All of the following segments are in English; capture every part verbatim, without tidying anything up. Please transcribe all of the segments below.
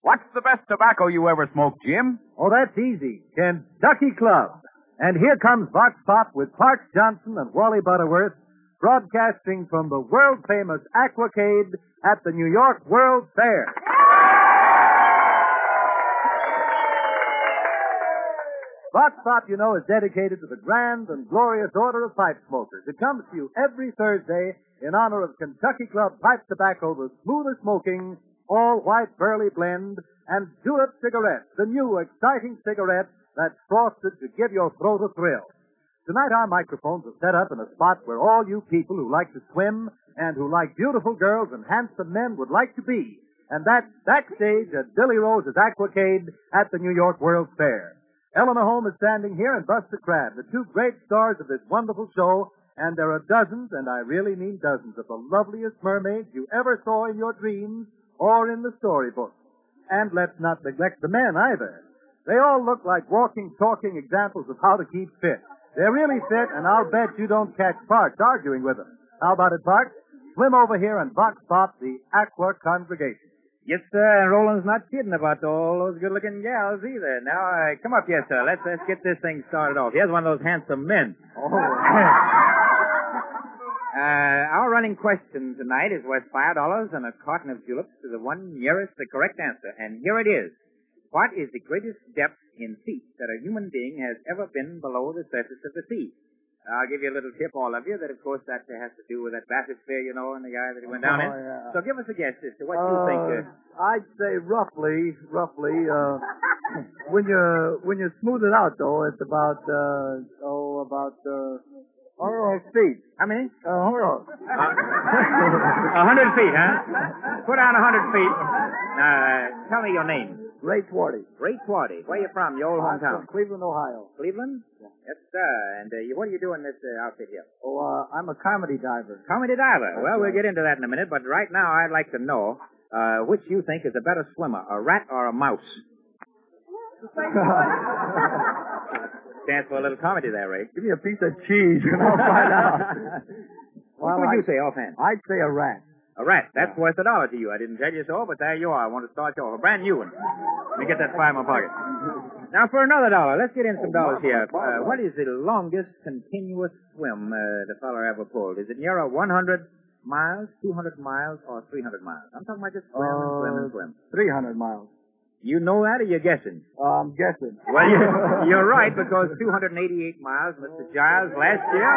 What's the best tobacco you ever smoked, Jim? Oh, that's easy. Kentucky Club. And here comes Vox Pop with Parks Johnson and Wally Butterworth, broadcasting from the world-famous Aquacade at the New York World Fair. Vox Pop, you know, is dedicated to the grand and glorious Order of Pipe Smokers. It comes to you every Thursday in honor of Kentucky Club Pipe Tobacco, the smoothest smoking, all-white burley blend, and Julep cigarettes, the new exciting cigarette that's frosted to give your throat a thrill. Tonight our microphones are set up in a spot where all you people who like to swim and who like beautiful girls and handsome men would like to be. And that's backstage at Billy Rose's Aquacade at the New York World Fair. Eleanor Holmes is standing here and Buster Crabbe, the two great stars of this wonderful show, and there are dozens, and I really mean dozens, of the loveliest mermaids you ever saw in your dreams or in the storybooks. And let's not neglect the men either. They all look like walking, talking examples of how to keep fit. They're really fit, and I'll bet you don't catch Parks arguing with them. How about it, Parks? Swim over here and Vox Pop the Aqua Congregation. Yes, sir, and Roland's not kidding about all those good-looking gals either. Now, uh, come up here, sir. Let's, let's get this thing started off. Here's one of those handsome men. Oh. uh, our running question tonight is worth five dollars and a carton of juleps to the one nearest the correct answer. And here it is. What is the greatest depth in feet that a human being has ever been below the surface of the sea? I'll give you a little tip, all of you, that, of course, that has to do with that bathysphere, you know, and the guy that he went down oh, in. Yeah. So give us a guess as to what uh, you think. Uh... I'd say roughly, roughly, uh, when you when you smooth it out, though, it's about, uh, oh, about, uh, oh, feet. How many? Uh, hold on. A hundred feet, huh? Put down a hundred feet. Uh, tell me your name. Ray Twardy. Ray Twardy. Where you from? Your old I'm hometown? from Cleveland, Ohio. Cleveland? Yeah. Yes, sir. And uh, you, what are you doing in this uh, outfit here? Oh, uh, I'm a comedy diver. Comedy diver. That's well, right. we'll get into that in a minute, but right now I'd like to know uh, which you think is a better swimmer, a rat or a mouse? Chance for a little comedy there, Ray. Give me a piece of cheese and I'll find out. What well, would you I, say offhand? I'd say a rat. A rat. That's yeah. worth a dollar to you. I didn't tell you so, but there you are. I want to start you off. A brand new one. Let me get that five in my pocket. Now, for another dollar, let's get in some dollars here. Uh, what is the longest continuous swim uh, the fellow ever pulled? Is it near a one hundred miles, two hundred miles, or three hundred miles? I'm talking about just swim and swim and swim. three hundred miles. You know that, or you're guessing? Uh, I'm guessing. Well, you're, you're right, because two hundred eighty-eight miles, Mister Giles, last year.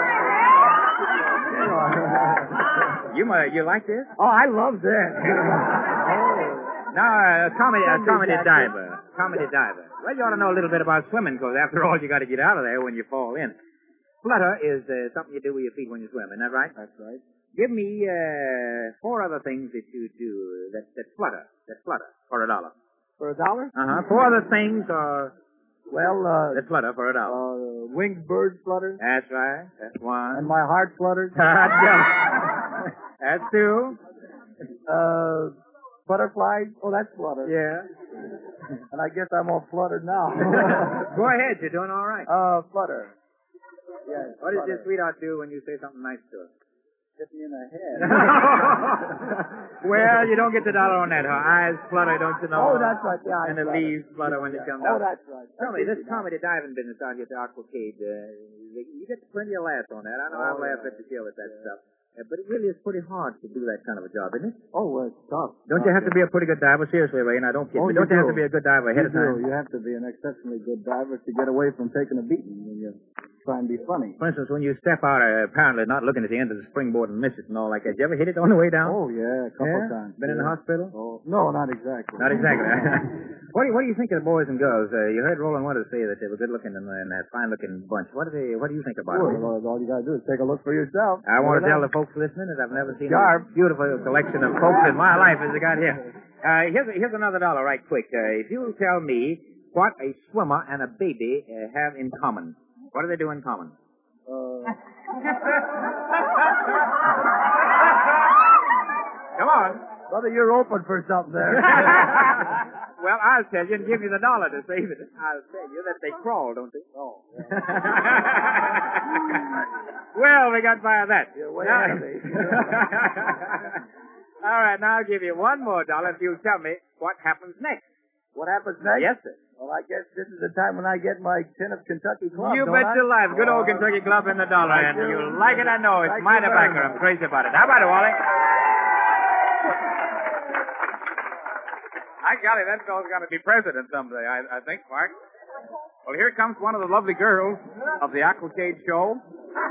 You uh, you like this? Oh, I love that. Now, a uh, comedy, a comedy diver. Comedy diver. Well, you ought to know a little bit about swimming, because after all, you got to get out of there when you fall in. Flutter is uh, something you do with your feet when you swim, isn't that right? That's right. Give me uh, four other things that you do that, that flutter, that flutter, for a dollar. For a dollar? Uh-huh. Four other things are... Well, uh... that flutter for a dollar. Uh, winged bird flutter. That's right. That's one. And my heart flutters. That's two. Uh, butterflies. Oh, that's flutter. Yeah. And I guess I'm all fluttered now. Go ahead. You're doing all right. Uh, flutter. Yes. What flutter. does your sweetheart do when you say something nice to her? Hit me in the head. Well, you don't get the dollar on that. Her eyes flutter, don't you know? Oh, that's right. The eyes And the flutter. leaves flutter when yeah. they come Oh, down. that's right. Tell me, this easy, comedy diving business out here at the Aquacade, uh, you get plenty of laughs on that. I know Oh, I've laughed yeah. at the deal with that stuff. Uh, but it really is pretty hard to do that kind of a job, isn't it? Oh, well, it's tough. Don't you have to be a pretty good diver? Seriously, Ray, now don't kid Oh, me. you Don't you have do. to be a good diver ahead you of time? Do. You have to be an exceptionally good diver to get away from taking a beating when you try and be funny. For instance, when you step out, uh, apparently not looking at the end of the springboard and miss it and all like that. Did you ever hit it on the way down? Oh, yeah, a couple yeah? times. Been yeah. in the hospital? Oh, no, not exactly. Not exactly. What do you, what do you think of the boys and girls? Uh, you heard Roland wanted to say that they were good-looking and, and that fine-looking bunch. What do they? What do you think about Well, them? well, all you got to do is take a look for yourself. I want to tell it the folks listening that I've never seen Sharp. a beautiful collection of folks in my life as I got here. Uh, here's, here's another dollar right quick. Uh, if you'll tell me what a swimmer and a baby uh, have in common. What do they do in common? Uh... Come on. Brother, you're open for something there. Well, I'll tell you and give you the dollar to save it. I'll tell you that they crawl, don't they? Oh. Yeah. Well, we got by that. You're way Now- ahead of me. All right, now I'll give you one more dollar if you'll tell me what happens next. What happens next? Yes, sir. Well, I guess this is the time when I get my tin of Kentucky Club, You don't bet I? your life. Good old Oh, Kentucky Club in the dollar. thank And you. you like it, I know. It's Thank my you very tobacco. much. I'm crazy about it. How about it, Wally? By golly, that fellow's going to be president someday, I, I think, Mark. Well, here comes one of the lovely girls of the Aquacade show.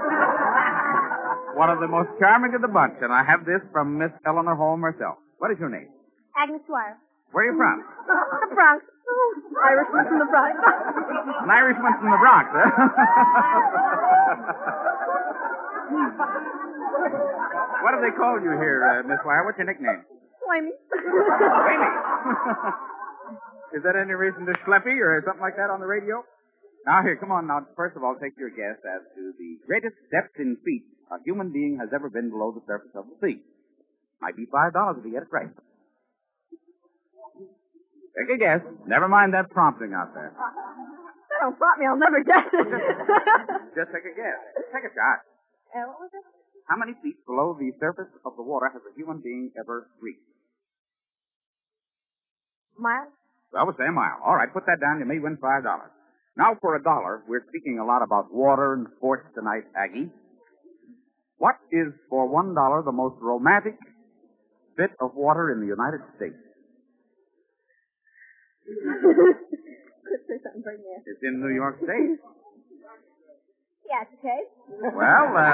One of the most charming of the bunch, and I have this from Miss Eleanor Holm herself. What is your name? Agnes Dwyer. Where are you from? The Bronx. Oh, Irishman from the Bronx. An Irishman from the Bronx, huh? What do they call you here, uh, Miss Dwyer? What's your nickname? Whammy. Amy. Is that any reason to Schleppy or something like that on the radio? Now, here, come on now. First of all, take your guess as to the greatest depth in feet a human being has ever been below the surface of the sea. Might be five dollars if you get it right. Take a guess. Never mind that prompting out there. That don't prompt me. I'll never guess it. Just take a guess. Take a shot. Uh, what was it? How many feet below the surface of the water has a human being ever reached? Miles? Well, we'll say a mile. All right, put that down. You may win five dollars. Now, for a dollar, we're speaking a lot about water and sports tonight, Aggie. What is, for one dollar, the most romantic bit of water in the United States? Could say something pretty nasty. It's in New York State. Yeah, it's okay. Well, uh...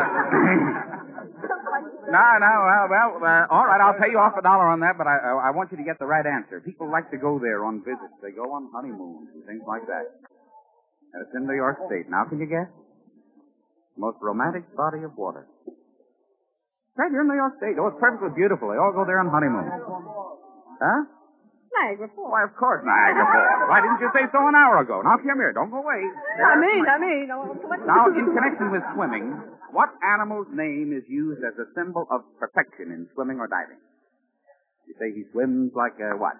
no, no, well, well, uh, all right, I'll pay you off a dollar on that, but I, I, I want you to get the right answer. People like to go there on visits. They go on honeymoons and things like that. And it's in New York State. Now, can you guess? Most romantic body of water. Right here in New York State. Oh, it's perfectly beautiful. They all go there on honeymoon. Huh? Niagara Falls. Why, of course, Niagara Falls. Why didn't you say so an hour ago? Now, come here. Don't go away. I mean, I mean. I want to Now, in connection with swimming, what animal's name is used as a symbol of perfection in swimming or diving? You say he swims like a what?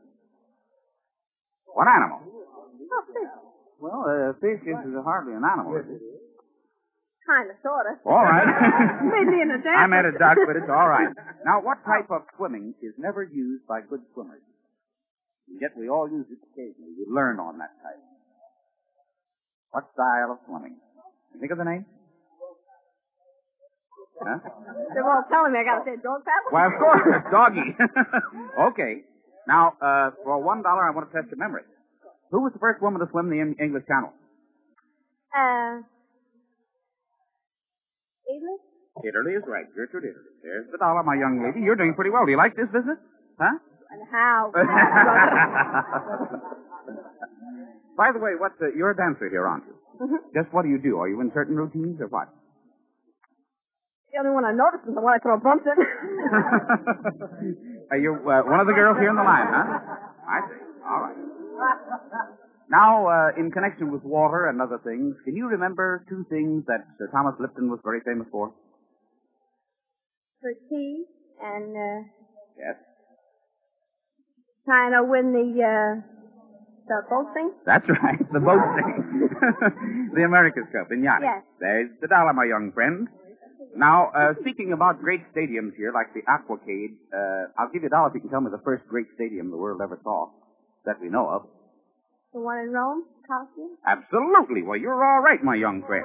What animal? Oh, fish. Well, a uh, fish is hardly an animal, is it? Kind of, sort of. All right. Made me an example. I meant a duck, but it's all right. Now, what type of swimming is never used by good swimmers? And yet we all use it occasionally. We learn on that type. What style of swimming? You think of the name? Huh? They're all telling me I got to say dog paddle. Why, of course, doggy. Okay. Now, uh, for one dollar, I want to test your memory. Who was the first woman to swim the Eng- English Channel? Uh, English? Italy is right. Gertrude Italy. There's the dollar, my young lady. You're doing pretty well. Do you like this business? Huh? And how? By the way, what uh, you're a dancer here, aren't you? Mm-hmm. Just what do you do? Are you in certain routines or what? The only one I noticed is the one I throw bumps in. Are you uh, one of the girls here in the line, huh? I see. All right. Now, uh, in connection with water and other things, can you remember two things that Sir Thomas Lipton was very famous for? For tea and, uh, Yes. trying to win the, uh, the boat thing. That's right, the boat thing. The America's Cup in yachting. Yes. There's the dollar, my young friend. Now, uh, speaking about great stadiums here, like the Aquacade, uh, I'll give you a dollar if you can tell me the first great stadium the world ever saw that we know of. The one in Rome, Coliseum. Absolutely. Well, you're all right, my young friend.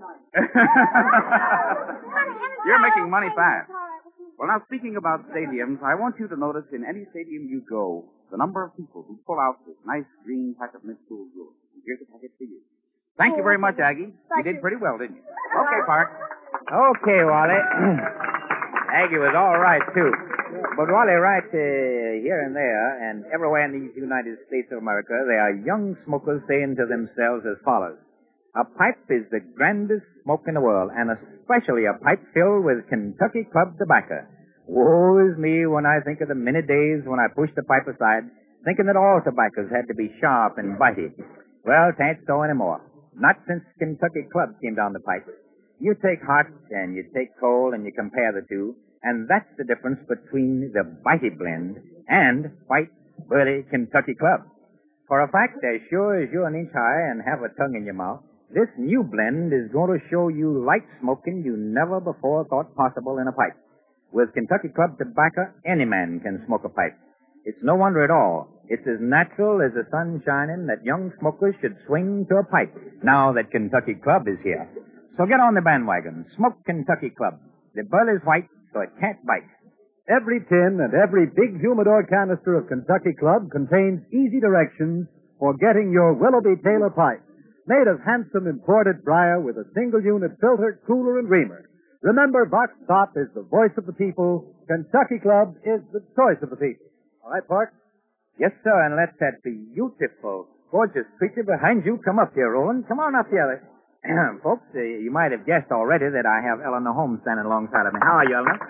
You're making money fast. Well, now, speaking about stadiums, I want you to notice in any stadium you go, the number of people who pull out this nice green pack of mint school jewels. Here's a packet for you. Thank you very much, Aggie. You did pretty well, didn't you? Okay, Park. Okay, Wally. Aggie was all right, too. But Wally, right uh, here and there, and everywhere in these United States of America, there are young smokers saying to themselves as follows. A pipe is the grandest smoke in the world, and especially a pipe filled with Kentucky Club tobacco. Woe is me when I think of the many days when I pushed the pipe aside, thinking that all tobaccos had to be sharp and bitey. Well, it ain't so anymore. Not since Kentucky Club came down the pipe. You take hot and you take cold and you compare the two, and that's the difference between the bitey blend and white, burly Kentucky Club. For a fact, as sure as you're an inch high and have a tongue in your mouth, this new blend is going to show you light smoking you never before thought possible in a pipe. With Kentucky Club tobacco, any man can smoke a pipe. It's no wonder at all It's as natural as the sun shining that young smokers should swing to a pipe now that Kentucky Club is here. So get on the bandwagon. Smoke Kentucky Club. The burl is white, so it can't bite. Every tin and every big humidor canister of Kentucky Club contains easy directions for getting your Willoughby Taylor pipe, made of handsome imported briar with a single-unit filter, cooler, and reamer. Remember, Vox Pop is the voice of the people. Kentucky Club is the choice of the people. All right, Park? Yes, sir, and let that beautiful, gorgeous creature behind you come up here, Roland. Come on up here. Folks, uh, you might have guessed already that I have Eleanor Holmes standing alongside of me. How are you, Eleanor?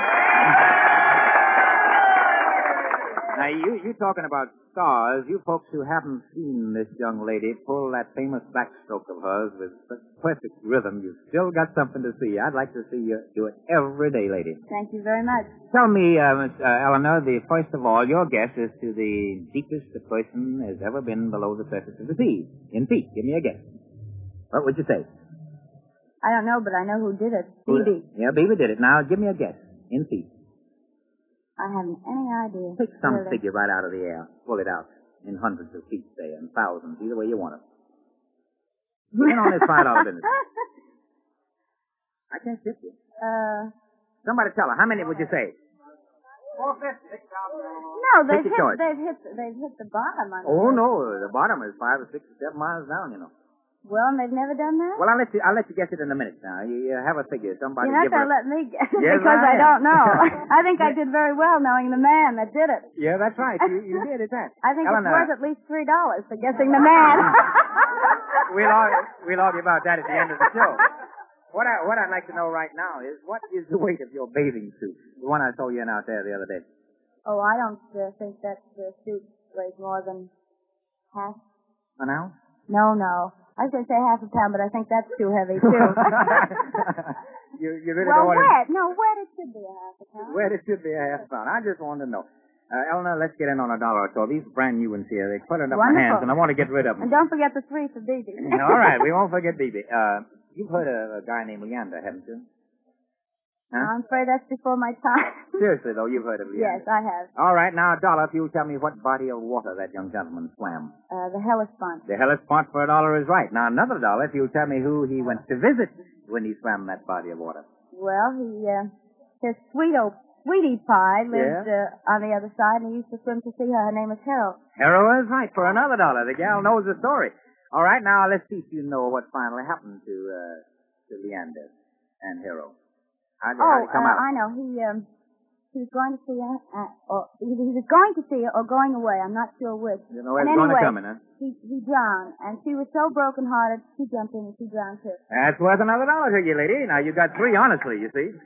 Now, you, you talking about stars, you folks who haven't seen this young lady pull that famous backstroke of hers with such perfect rhythm, you've still got something to see. I'd like to see you do it every day, lady. Thank you very much. Tell me, uh, Miss uh, Eleanor, the first of all, your guess as to the deepest a person has ever been below the surface of the sea. In feet. Give me a guess. What would you say? I don't know, but I know who did it. Who- Phoebe. Yeah, Beaver did it. Now, give me a guess. In feet. I haven't any idea. Take some really. figure right out of the air. Pull it out. In hundreds of feet, say, and thousands, either way you want it. Get on this five dollar business. I can't tip you. Uh, Somebody tell her. How many would you say? no, they've Take hit, your choice. they've hit, they've hit the bottom. On Oh, the- no. The bottom is five or six or seven miles down, you know. Well, and they've never done that? Well, I'll let you, I'll let you guess it in a minute now. You, you have a figure. Somebody You're not give her... going to let me guess Yes, because I I am. don't know. I think I did very well knowing the man that did it. Yeah, that's right. You, you did, it's that. I think Eleanor, it's worth at least three dollars for guessing the man. We'll argue, we'll argue about that at the end of the show. What, I, what I'd like to know right now is, what is the weight of your bathing suit? The one I saw you in out there the other day. Oh, I don't uh, think that uh, suit weighs more than half. An ounce? No, no. I was going to say half a pound, but I think that's too heavy, too. you, you really well, don't want wet. No, wet it should be a half a pound. to... Where it should be a half pound. I just wanted to know. Uh, Eleanor, let's get in on a dollar or so. These brand new ones here, they cluttered up my Wonderful. hands, and I want to get rid of them. And don't forget the three for B B. All right, we won't forget B B. Uh, you've heard of a guy named Leander, haven't you? Huh? I'm afraid that's before my time. Seriously, though, you've heard of Leander. Yes, I have. All right, now, a dollar if you'll tell me what body of water that young gentleman swam. Uh, the Hellespont. The Hellespont for a dollar is right. Now, another dollar if you'll tell me who he went to visit when he swam that body of water. Well, he, uh, his sweet old Sweetie Pie lived Yeah? uh, on the other side, and he used to swim to see her. Her name is Harold. Hero is right for another dollar. The gal knows the story. All right, now let's see if you know what finally happened to uh, to Leander and Hero. How did, how Oh, did it come uh, out? I know. He um, he was going to see her, uh, or he he was going to see her, or going away. I'm not sure which. You know where and it's going to anyway, come in, huh? He he drowned, and she was so broken-hearted. She jumped in and she drowned too. That's worth another dollar to you, lady. Now, you got three, honestly, you see.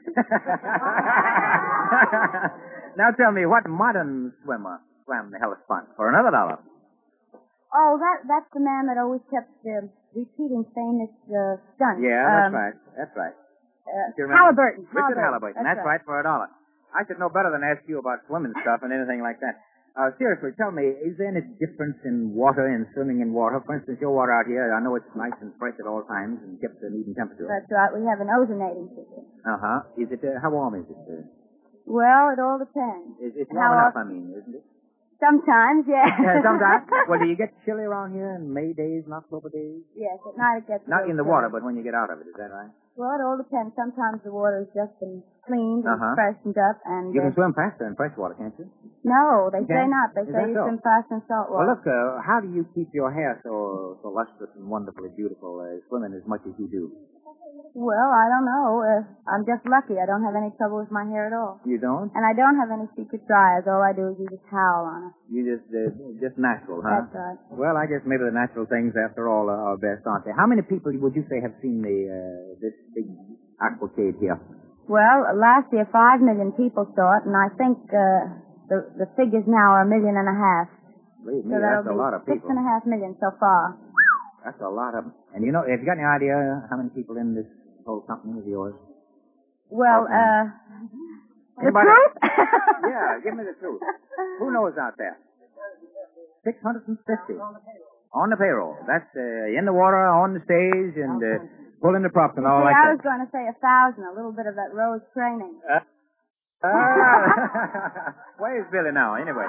Now, tell me, what modern swimmer swam the Hellespont for another dollar? Oh, that that's the man that always kept uh, repeating famous uh, stunts. Yeah, that's um, right. That's right. Uh, Do you remember? Halliburton. Richard Halliburton. That's, right. for a dollar. I should know better than ask you about swimming stuff and anything like that. Uh, seriously, tell me, is there any difference in water and swimming in water? For instance, your water out here, I know it's nice and fresh at all times and kept at an even temperature. That's right. We have an ozonating system. Uh-huh. Is it, uh, how warm is it? Uh, Well, it all depends. is it's How warm enough, I often? mean, isn't it? Sometimes, yes. Yeah, sometimes. Well, do you get chilly around here in May days and October days? Yes, at night it gets a Not little in the chilly. water, but when you get out of it, is that right? Well, it all depends. Sometimes the water has just been cleaned and Uh-huh. freshened up, and You uh, can swim faster in fresh water, can't you? no, they You say can? not. They Is say that you so? swim fast in salt Well, water. look, uh, how do you keep your hair so so lustrous and wonderfully beautiful, uh, swimming as much as you do? Well, I don't know. Uh, I'm just lucky. I don't have any trouble with my hair at all, You don't? and I don't have any secret dryers. All I do is use a towel on it. You just uh, just natural, huh? That's right. Well, I guess maybe the natural things, after all, are, are best, aren't they? How many people would you say have seen the uh, this big aquacade here? Well, last year five million people saw it, and I think uh, the the figures now are a million and a half. Believe me, So that's that'll a be lot of six people. and a half million so far. That's a lot of. And you know, have you got any idea how many people in this whole company of yours? Well, Okay. uh, the Anybody- truth? Yeah, give me the truth. Who knows out there? Six hundred and fifty on the payroll. That's uh, in the water, on the stage, and uh, pulling the props and all See, like I that. was going to say a thousand, a little bit of that Rose training. Uh, Uh, where's Billy now, anyway?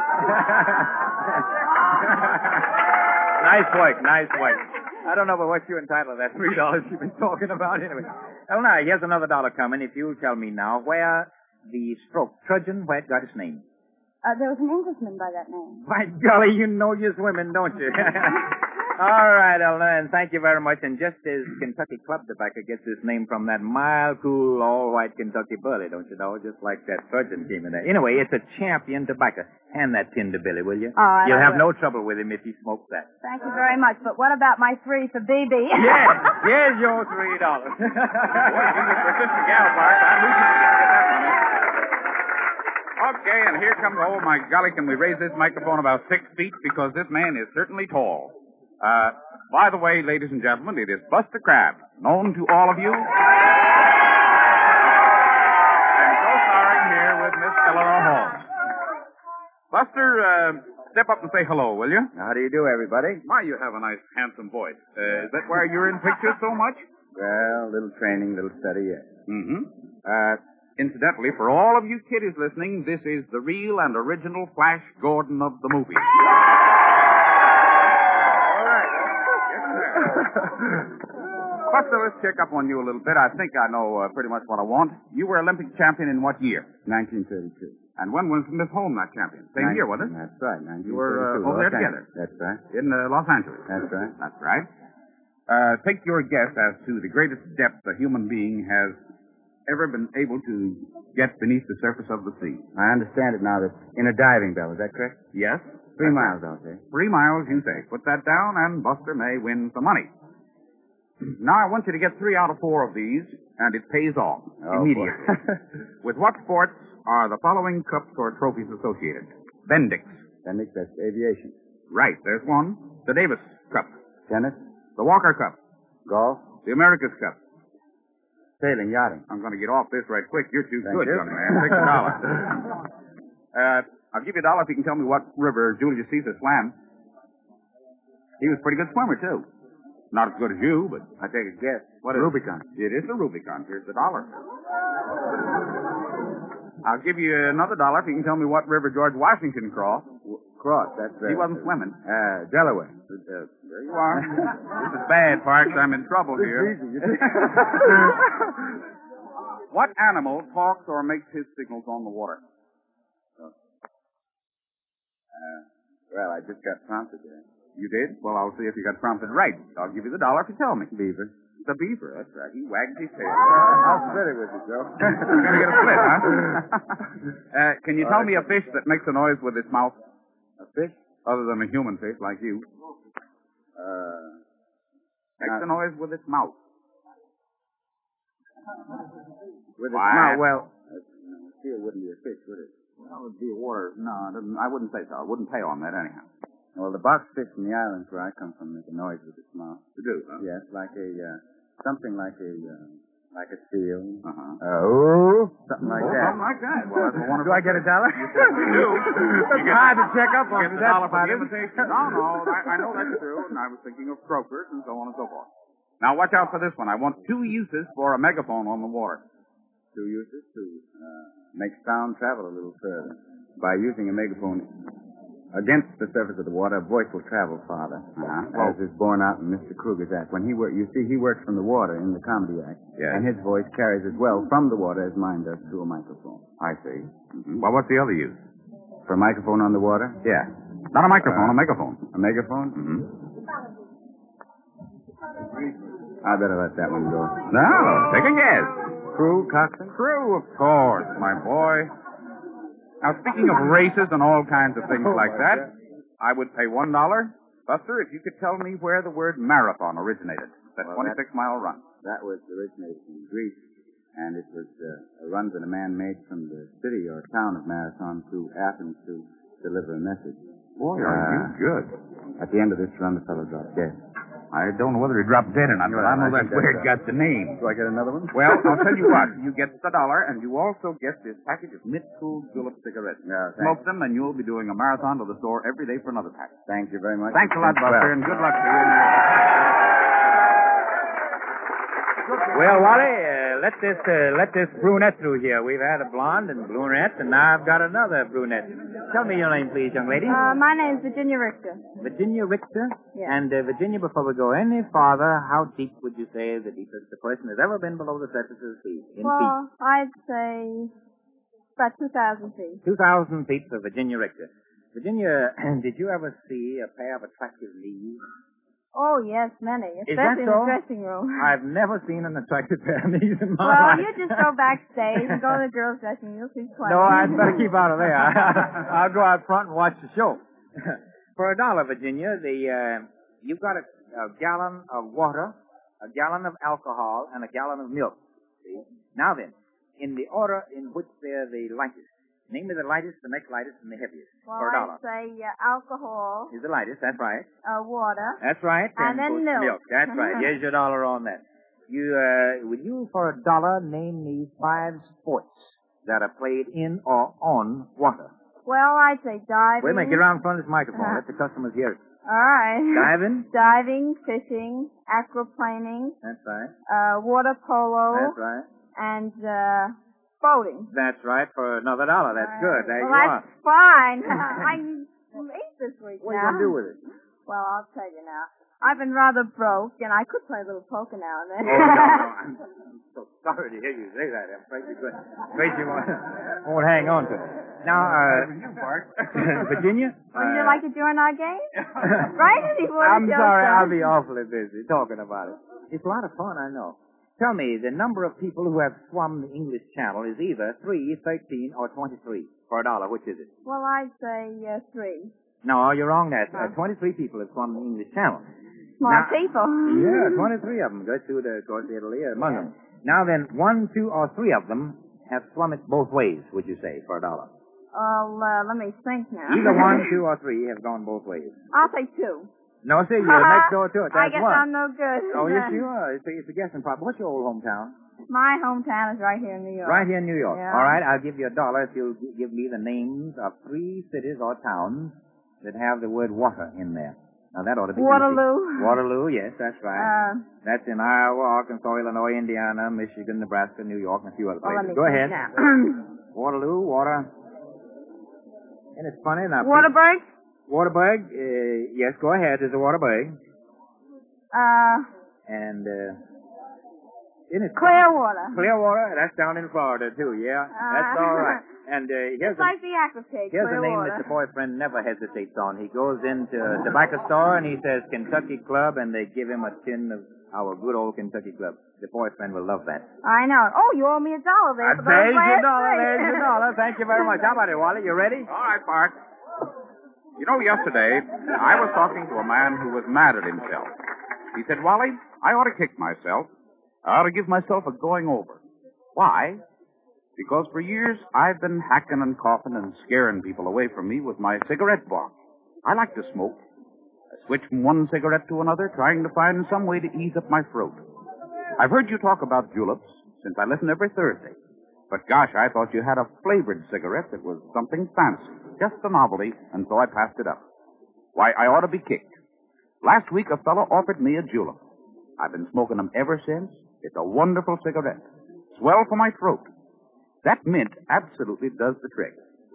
Nice work, nice work. I don't know but what you're entitled to that three dollars you've been talking about anyway. Well, now, here's another dollar coming if you'll tell me now where the stroke trudgeon, where it got its name. Uh, there was an Englishman by that name. By golly, you know your swimming, don't you? All right, Eleanor, and thank you very much. And just as Kentucky Club Tobacco gets its name from that mild, cool, all-white Kentucky Bully, don't you know? Just like that trudgeon came in there. Anyway, it's a champion tobacco. Hand that tin to Billy, will you? All right, You'll I have will. no trouble with him if he smokes that. Thank you very much. But what about my three for B B? Yes, here's your three dollars. Boy, she's a persistent gal, Bart. I knew she was going to get that money. Okay, and here comes, oh my golly, can we raise this microphone about six feet? Because this man is certainly tall. Uh, by the way, ladies and gentlemen, it is Buster Crabbe, known to all of you. And co-starring here with Miss Eleanor Holmes. Buster, uh, step up and say hello, will you? How do you do, everybody? Why, you have a nice, handsome voice. Uh, is that why you're in pictures so much? Well, little training, little study, yes. Mm-hmm. Uh, incidentally, for all of you kiddies listening, this is the real and original Flash Gordon of the movie. Buster, let's check up on you a little bit. I think I know uh, pretty much what I want. You were Olympic champion in what year? nineteen thirty-two. And when was Miss Holmes that champion? Same year, was it? That's right, nineteen thirty-two. You were uh, over there together? That's right. In uh, Los Angeles? That's right. That's right. Uh, take your guess as to the greatest depth a human being has ever been able to get beneath the surface of the sea. I understand it now. That's in a diving bell. Is that correct? Yes? Three That's miles, right. I'll say. Three miles, you say. Put that down, and Buster may win some money. Now, I want you to get three out of four of these, and it pays off Oh, immediately. boy. With what sports are the following cups or trophies associated? Bendix. Bendix, that's aviation. Right, there's one. The Davis Cup. Tennis, The Walker Cup. golf, The America's Cup. sailing, yachting. I'm going to get off this right quick. You're too Thank good, you. young man. Six dollars. uh, I'll give you a dollar if you can tell me what river Julius Caesar swam. He was a pretty good swimmer, too. Not as good as you, but I take a guess. what is Rubicon. It is the Rubicon. Here's the dollar. I'll give you another dollar if you can tell me what river George Washington crossed. Cross, that's uh, He wasn't swimming. Uh, Delaware. Uh, there you are. This is bad, Parks. I'm in trouble This is here. easy. What animal talks or makes his signals on the water? Uh, well, I just got prompted there. You did? Well, I'll see if you got prompted right. I'll give you the dollar if you tell me. Beaver. The beaver, that's right. He wagged his tail. I'll split it with you, Joe. You're going to get a split, huh? uh, can you All tell right. me a fish that makes a noise with its mouth A fish? other than a human fish like you? Uh, Makes Uh, a noise with its mouth. with its Why? mouth. Well, uh, no, seal wouldn't be a fish, would it? That would be a water. No, I, didn't, I wouldn't say so. I wouldn't pay on that anyhow. Well, the box fish from the islands where I come from make a noise with its mouth. To do, huh? Yes, like a, uh, something like a, uh, like a seal. Uh-huh. Uh, oh, something like Oh, that. something like that. Well, that's a wonderful. Do I get a dollar? You certainly do. That's You get- hard to check up on. Get me, the that's dollar for the funny. invitation. No, no, I, I know that's true, and I was thinking of croakers and so on and so forth. Now, watch out for this one. I want two uses for a megaphone on the water. Two uses to uh, make sound travel a little further. By using a megaphone against the surface of the water, a voice will travel farther, Uh-huh. as is borne out in Mister Kruger's act. When he work, you see, he works from the water in the comedy act, Yes. and his voice carries as well from the water as mine does through a microphone. I see. Mm-hmm. Well, what's the other use? For a microphone on the water, Yeah. Not a microphone, Uh, a megaphone. a megaphone. Mm-hmm. I better let that one go. No, take a guess. Crew, coxswain. Crew, of course, my boy. Now, speaking of races and all kinds of things Oh, like my that, God. I would pay one dollar. Buster, if you could tell me where the word marathon originated. That Well, twenty-six mile run. That was originated in Greece, and it was uh, a run that a man made from the city or town of Marathon to Athens to deliver a message. Boy, are you good. At the end of this run, the fellow dropped dead. I don't know whether he dropped dead or not, but Well, I know I that's think where that's it got the name. Do I get another one? Well, I'll tell you what. You get the dollar, and you also get this package of Mint-Cool Julep cigarettes. Yeah, thanks. Smoke them, and you'll be doing a marathon to the store every day for another pack. Thank you very much. Thanks a lot, Well, Buster, and good luck to you. Well, Wally, uh, let this uh, let this brunette through here. We've had a blonde and brunette, and now I've got another brunette. Tell me your name, please, young lady. Uh, my name's Virginia Richter. Virginia Richter? Yes. And, uh, Virginia, before we go any farther, how deep would you say the deepest the person has ever been below the surface of the sea? In well, feet. I'd say about two thousand feet. two thousand feet for Virginia Richter. Virginia, did you ever see a pair of attractive knees? Oh, yes, many. Is that Especially in so? the dressing room. I've never seen an attractive pair of knees in my well, life. you just go backstage and go to the girls' dressing room. You'll see plenty. No, I'd better keep out of there. I'll go out front and watch the show. For a dollar, Virginia, the uh, you've got a, a gallon of water, a gallon of alcohol, and a gallon of milk. See? Now then, in the order in which they're the lightest. Name me the lightest, the next lightest, and the heaviest. Well, for a dollar. I'd say uh, alcohol, Is the lightest, that's right. uh, water. That's right. And then put milk. That's right. Here's your dollar on that. You, uh, would you, for a dollar, name me five sports that are played in or on water? Well, I'd say diving. Wait a minute, get around in front of this microphone. Let the customers hear it. All right. Diving? Diving, fishing, aquaplaning, That's right. uh, water polo, That's right. and uh, boating. That's right, for another dollar. That's All good. right. There well, you that's are. fine. I need some ink this week What are you now. going to do with it? Well, I'll tell you now. I've been rather broke, and I could play a little poker now and then. Oh, no, no. I'm, I'm so sorry to hear you say that. I'm afraid you, could, afraid you won't, won't hang on to it. Now, uh, Virginia? Would you uh, like to join our game? Right before the I'm show sorry, starts. I'll be awfully busy talking about it. It's a lot of fun, I know. Tell me, the number of people who have swum the English Channel is either three, thirteen, or twenty-three for a dollar. Which is it? Well, I'd say uh, three. No, you're wrong, Nat. Uh, twenty-three people have swum the English Channel. Smart Now- people. Yeah, twenty-three of them. Go to, the, of course, Italy among them. Now then, one, two, or three of them have swum it both ways, would you say, for a dollar? Well, uh, let me think now. Either one, two, or three have gone both ways. I'll say two. No, see, you're next door to it. I That's guess one. I'm no good. Oh, yes, you are. It's a, it's a guessing problem. What's your old hometown? My hometown is right here in New York. Right here in New York. Yeah. All right, I'll give you a dollar if you'll gi- give me the names of three cities or towns that have the word water in there. Now, that ought to be Waterloo. easy. Waterloo, yes, that's right. Uh, That's in Iowa, Arkansas, Illinois, Indiana, Michigan, Nebraska, New York, and a few other well, let places. me Go think ahead. now. Waterloo, water. And it's funny now. Waterburg? Waterburg, uh, yes, go ahead. There's a Waterburg. Uh, And, uh, isn't it Clearwater. Clearwater? That's down in Florida, too, yeah. That's Uh, all right. And uh, here's It's a, like the aqua cake, here's a name Clearwater. that the boyfriend never hesitates on. He goes into a tobacco store and he says Kentucky Club, and they give him a tin of our good old Kentucky Club. The boyfriend will love that. I know. Oh, you owe me a dollar there for those There's your last dollar. three. There's your dollar. Thank you very much. How about it, Wally? You ready? All right, Park. You know, yesterday, I was talking to a man who was mad at himself. He said, Wally, I ought to kick myself. I ought to give myself a going over. Why? Because for years, I've been hacking and coughing and scaring people away from me with my cigarette box. I like to smoke. I switch from one cigarette to another, trying to find some way to ease up my throat. I've heard you talk about juleps since I listen every Thursday. But gosh, I thought you had a flavored cigarette that was something fancy, just a novelty, and so I passed it up. Why, I ought to be kicked. Last week, a fellow offered me a julep. I've been smoking them ever since. It's a wonderful cigarette. Swell for my throat. That mint absolutely does the trick.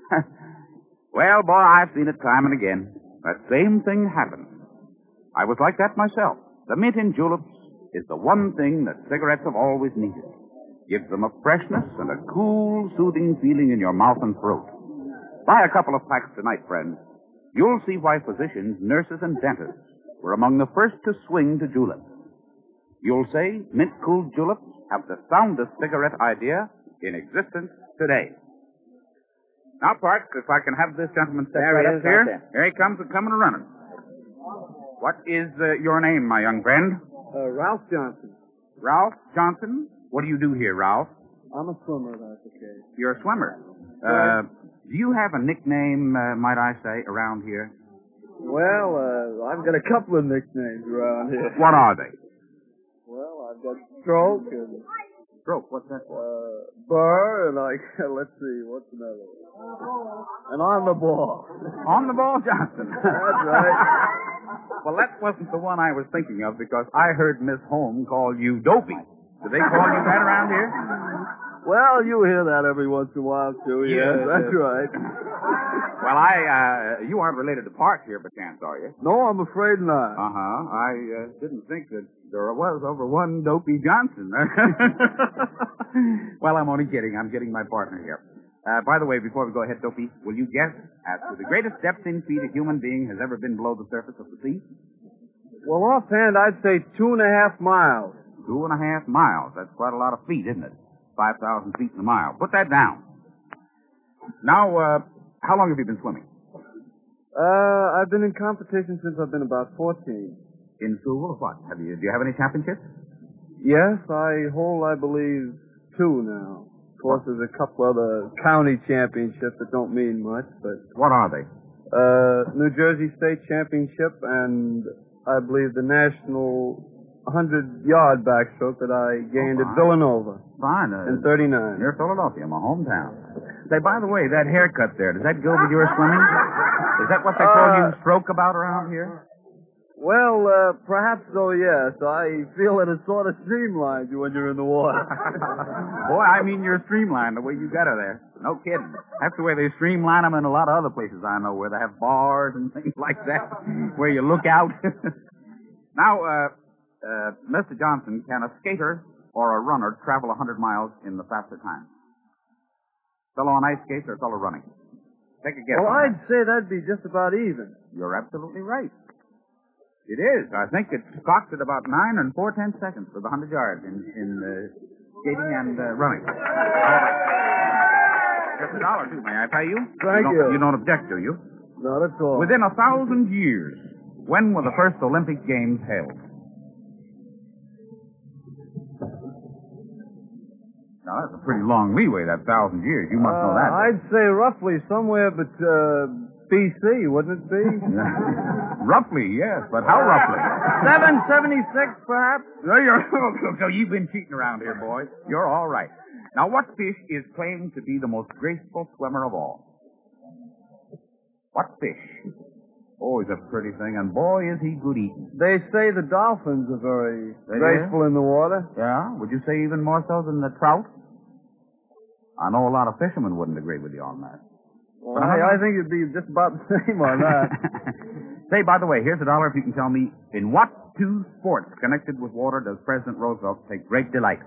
Well, boy, I've seen it time and again. That same thing happens. I was like that myself. The mint in juleps is the one thing that cigarettes have always needed. Gives them a freshness and a cool, soothing feeling in your mouth and throat. Buy a couple of packs tonight, friends. You'll see why physicians, nurses, and dentists were among the first to swing to juleps. You'll say mint-cooled juleps have the soundest cigarette idea in existence today. Now, Park, if I can have this gentleman step There right he up is, here. right there. Here he comes, and coming and running. What is uh, your name, my young friend? Uh, Ralph Johnson. Ralph Johnson? What do you do here, Ralph? I'm a swimmer, that's okay. You're a swimmer. Uh, do you have a nickname, uh, might I say, around here? Well, uh, I've got a couple of nicknames around here. What are they? Well, I've got Stroke and Stroke, what's that for? uh, Burr and like, let's see, what's another one? And On the Ball. On the Ball Johnson. That's right. Well, that wasn't the one I was thinking of because I heard Miss Holmes call you Dopey. Do they call you that around here? Well, you hear that every once in a while, too. Yes, Yes, that's yes. right. Well, I, uh, you aren't related to Parks here, by chance, are you? No, I'm afraid not. Uh-huh. I uh, didn't think that there was over one Dopey Johnson. Well, I'm only kidding. I'm getting my partner here. Uh, by the way, before we go ahead, Dopey, will you guess as to the greatest depth in feet a human being has ever been below the surface of the sea? Well, offhand, I'd say two and a half miles. Two and a half miles. That's quite a lot of feet, isn't it? five thousand feet in a mile. Put that down. Now, uh, how long have you been swimming? Uh, I've been in competition since I've been about fourteen. In school or what? Have you, do you have any championships? Yes, I hold, I believe, two now. Of course, there's a couple other county championships that don't mean much, but... What are they? Uh, New Jersey State Championship and I believe the national hundred-yard backstroke that I gained Oh, at fine. Villanova Fine. Uh, in thirty-nine. near Philadelphia, my hometown. Say, by the way, that haircut there, does that go with your swimming? Is that what they call Uh, you stroke about around here? Well, uh, perhaps so, yes. I feel that it sort of streamlines you when you're in the water. Boy, I mean you're streamlined the way you got her there. No kidding. That's the way they streamline them in a lot of other places I know where they have bars and things like that, where you look out. Now, uh, uh, Mister Johnson, can a skater or a runner travel one hundred miles in the faster time? Fellow on ice skates or fellow running? Take a guess. Well, on I'd say that'd be just about even. that. You're absolutely right. It is. I think it's clocked at about nine and four tenths seconds for the hundred yards in, in uh, skating and uh, running. Just a dollar, too. May I pay you? Thank you. you. Don't, you don't object, do you? Not at all. Within a thousand years, when were the first Olympic Games held? Now, that's a pretty long leeway, that thousand years. You must know Uh, that. I'd say roughly somewhere but uh, B C, wouldn't it be? Roughly, yes, but how roughly? seven seventy-six, perhaps? So, you're, so you've been cheating around here, boy. You're all right. Now, what fish is claimed to be the most graceful swimmer of all? What fish? Oh, he's a pretty thing, and boy, is he good eating. They say the dolphins are very They graceful in the water. Yeah? Would you say even more so than the trout? I know a lot of fishermen wouldn't agree with you on that. Well, I, I think it'd be just about the same on that. Say, by the way, here's a dollar if you can tell me, in what two sports connected with water does President Roosevelt take great delight?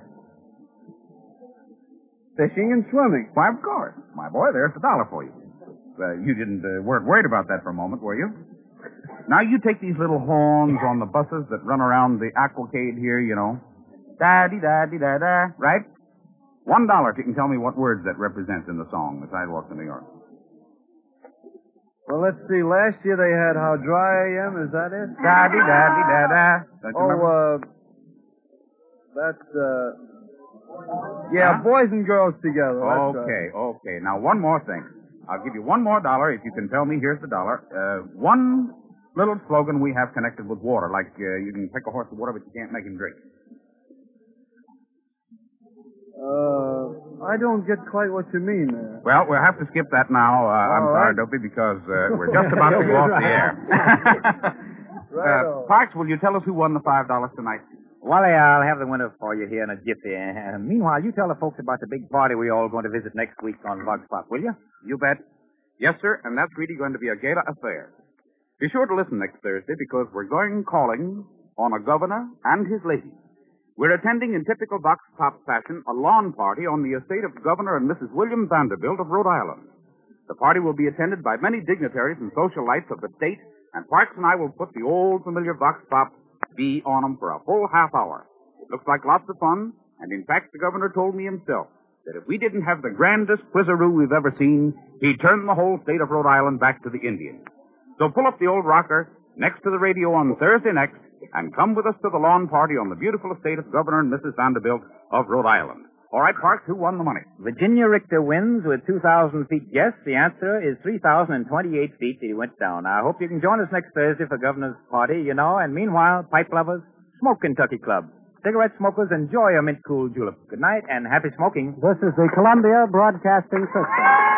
Fishing and swimming. Why, of course. My boy, there's a dollar for you. Uh, you didn't uh, weren't worried about that for a moment, were you? Now, you take these little horns on the buses that run around the aquacade here, you know. Da-dee-da-dee-da-da, right? One dollar if you can tell me what words that represents in the song, The Sidewalks of New York. Well, let's see. Last year they had How Dry I Am. Is that it? Da-dee-da-dee-da-da. Don't you remember? Oh, uh, that's, uh, yeah, Huh? boys and girls together. That's Okay, okay. Now, one more thing. I'll give you one more dollar if you can tell me, here's the dollar, uh, one little slogan we have connected with water, like uh, you can take a horse to water, but you can't make him drink. Uh, I don't get quite what you mean there. Well, we'll have to skip that now. Uh, I'm All sorry, right. Dopey, because uh, we're just about to go off the air. Righto. uh, Parks, will you tell us who won the five dollars tonight? Wally, I'll have the winner for you here in a jiffy. Uh, meanwhile, you tell the folks about the big party we're all going to visit next week on Vox Pop, will you? You bet. Yes, sir, and that's really going to be a gala affair. Be sure to listen next Thursday because we're going calling on a governor and his lady. We're attending in typical Vox Pop fashion a lawn party on the estate of Governor and Missus William Vanderbilt of Rhode Island. The party will be attended by many dignitaries and socialites of the state, and Parks and I will put the old familiar Vox Pop bee on them for a full half hour. It looks like lots of fun, and in fact the governor told me himself that if we didn't have the grandest quizzaroo we've ever seen, he'd turn the whole state of Rhode Island back to the Indians. So pull up the old rocker next to the radio on Thursday next, and come with us to the lawn party on the beautiful estate of Governor and Missus Vanderbilt of Rhode Island. All right, Parks, who won the money? Virginia Richter wins with two thousand feet. Yes, the answer is three thousand twenty-eight feet. He went down. I hope you can join us next Thursday for Governor's party, you know, and meanwhile, pipe lovers, smoke Kentucky Club. Cigarette smokers, enjoy a mint cool julep. Good night and happy smoking. This is the Columbia Broadcasting System.